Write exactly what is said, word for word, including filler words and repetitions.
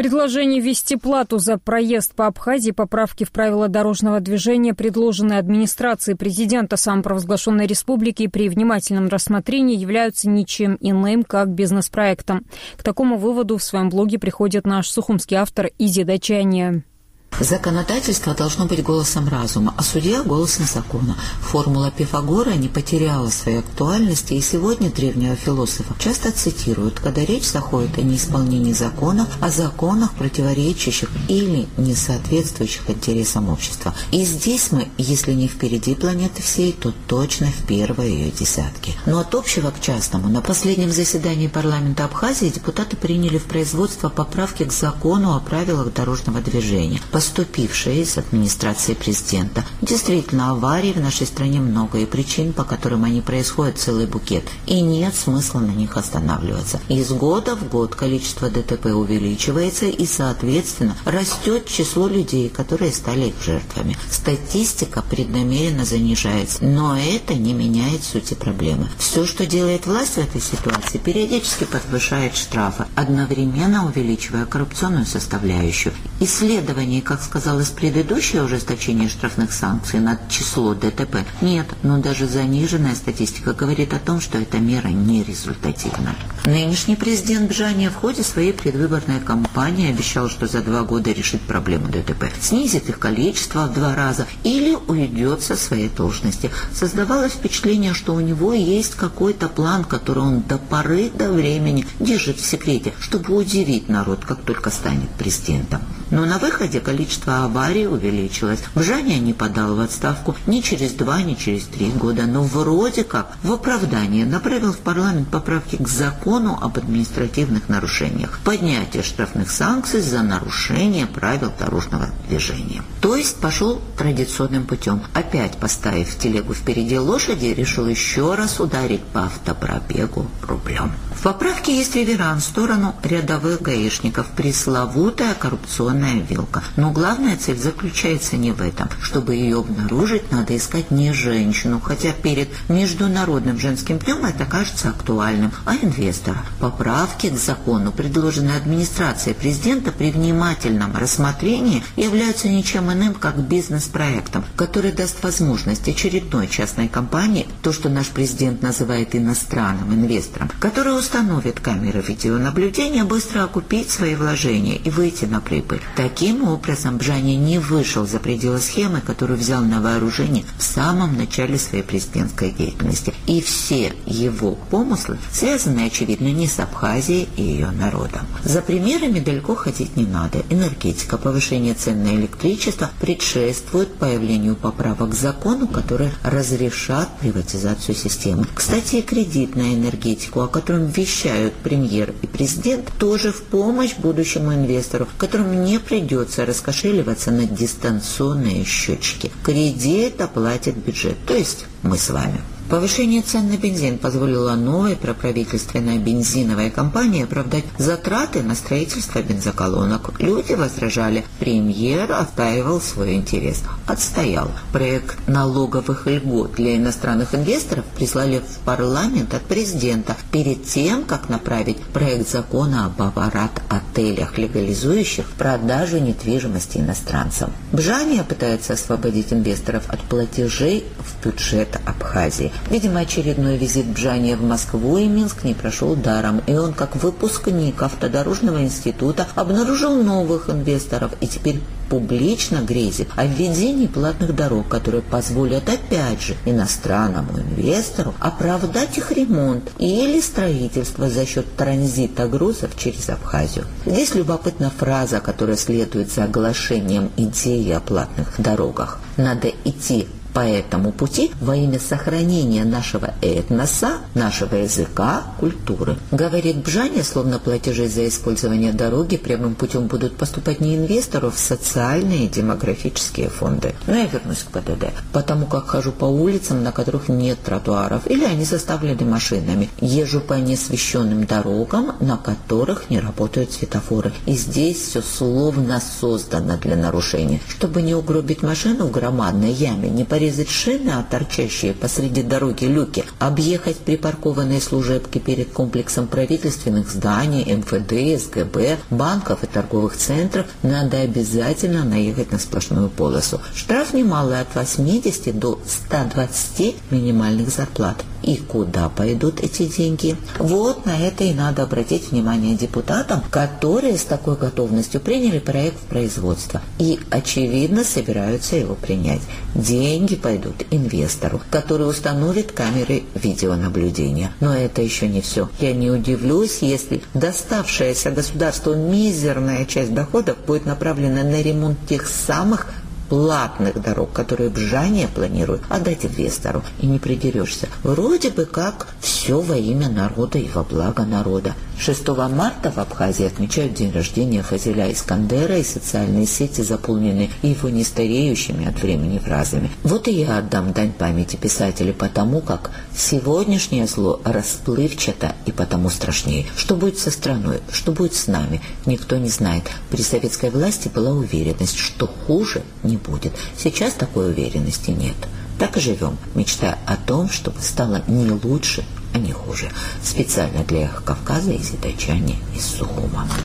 Предложение ввести плату за проезд по Абхазии, поправки в правила дорожного движения, предложенные администрацией президента самопровозглашенной республики, при внимательном рассмотрении являются ничем иным, как бизнес-проектом. К такому выводу в своем блоге приходит наш сухумский автор Изида Чания. Законодательство должно быть голосом разума, а судья – голосом закона. Формула Пифагора не потеряла своей актуальности, и сегодня древнего философа часто цитируют, когда речь заходит о неисполнении законов, о законах, противоречащих или не соответствующих интересам общества. И здесь мы, если не впереди планеты всей, то точно в первой ее десятке. Но от общего к частному. На последнем заседании парламента Абхазии депутаты приняли в производство поправки к закону о правилах дорожного движения, поступившие из администрации президента. Действительно, аварий в нашей стране много, и причин, по которым они происходят, целый букет. И нет смысла на них останавливаться. Из года в год количество ДТП увеличивается, и, соответственно, растет число людей, которые стали их жертвами. Статистика преднамеренно занижается, но это не меняет сути проблемы. Все, что делает власть в этой ситуации, периодически подвышает штрафы, одновременно увеличивая коррупционную составляющую. Исследование, как сказалось предыдущее ужесточение штрафных санкций на число ДТП, нет, но даже заниженная статистика говорит о том, что эта мера не результативна. Нынешний президент Бжания в ходе своей предвыборной кампании обещал, что за два года решит проблему ДТП, снизит их количество в два раза или уйдет со своей должности. Создавалось впечатление, что у него есть какой-то план, который он до поры до времени держит в секрете, чтобы удивить народ, как только станет президентом. Но на выходе количество аварий увеличилось. Бжания не подал в отставку ни через два, ни через три года, но вроде как в оправдание направил в парламент поправки к закону об административных нарушениях, поднятие штрафных санкций за нарушение правил дорожного движения. То есть пошел традиционным путем. Опять поставив телегу впереди лошади, решил еще раз ударить по автопробегу рублем. В поправке есть реверанс в сторону рядовых гаишников, пресловутая коррупционная вилка. Но главная цель заключается не в этом. Чтобы ее обнаружить, надо искать не женщину, хотя перед Международным женским днем это кажется актуальным, а инвестора. Поправки к закону, предложенные администрацией президента, при внимательном рассмотрении являются ничем иным, как бизнес-проектом, который даст возможность очередной частной компании, то, что наш президент называет иностранным инвестором, который установит камеры видеонаблюдения, быстро окупить свои вложения и выйти на прибыль. Таким образом, Бжания не вышел за пределы схемы, которую взял на вооружение в самом начале своей президентской деятельности. И все его помыслы связаны, очевидно, не с Абхазией и ее народом. За примерами далеко ходить не надо. Энергетика, повышение цен на электричество предшествует появлению поправок к закону, которые разрешат приватизацию системы. Кстати, и кредит на энергетику, о котором вещают премьер и президент, тоже в помощь будущему инвестору, которому не придется раскошеливаться на дистанционные счетчики. Кредит оплатит бюджет, то есть мы с вами. Повышение цен на бензин позволило новой проправительственной бензиновой компании оправдать затраты на строительство бензоколонок. Люди возражали. Премьер отстаивал свой интерес. Отстоял. Проект налоговых льгот для иностранных инвесторов прислали в парламент от президента перед тем, как направить проект закона об аппарат-отелях, легализующих продажу недвижимости иностранцам. Бжания пытается освободить инвесторов от платежей в бюджет Абхазии. Видимо, очередной визит Бжания в Москву и Минск не прошел даром, и он, как выпускник автодорожного института, обнаружил новых инвесторов и теперь публично грезит о введении платных дорог, которые позволят опять же иностранному инвестору оправдать их ремонт или строительство за счет транзита грузов через Абхазию. Здесь любопытна фраза, которая следует за оглашением идеи о платных дорогах. Надо идти по этому пути во имя сохранения нашего этноса, нашего языка, культуры. Говорит Бжания, словно платежи за использование дороги прямым путем будут поступать не инвестору в социальные и демографические фонды. Но я вернусь к ПДД. Потому как хожу по улицам, на которых нет тротуаров, или они заставлены машинами. Езжу по неосвещенным дорогам, на которых не работают светофоры. И здесь все словно создано для нарушения. Чтобы не угробить машину в громадной яме, не порезать порезать шины, а торчащие посреди дороги люки, объехать припаркованные служебки перед комплексом правительственных зданий, эм эф дэ, эс гэ бэ, банков и торговых центров, надо обязательно наехать на сплошную полосу. Штраф немалый, от восьмидесяти до ста двадцати минимальных зарплат. И куда пойдут эти деньги? Вот на это и надо обратить внимание депутатам, которые с такой готовностью приняли проект в производство и, очевидно, собираются его принять. Деньги пойдут инвестору, который установит камеры видеонаблюдения. Но это еще не все. Я не удивлюсь, если доставшаяся государству мизерная часть доходов будет направлена на ремонт тех самых платных дорог, которые Бжания планирует отдать инвестору, и не придерешься. Вроде бы как все во имя народа и во благо народа. шестого марта в Абхазии отмечают день рождения Фазиля Искандера, и социальные сети заполнены его нестареющими от времени фразами. Вот и я отдам дань памяти писателя, потому как сегодняшнее зло расплывчато и потому страшнее. Что будет со страной, что будет с нами, никто не знает. При советской власти была уверенность, что хуже не будет. Сейчас такой уверенности нет. Так и живем, мечтая о том, чтобы стало не лучше, а не хуже. Специально для Кавказа из Итачани из Сухума.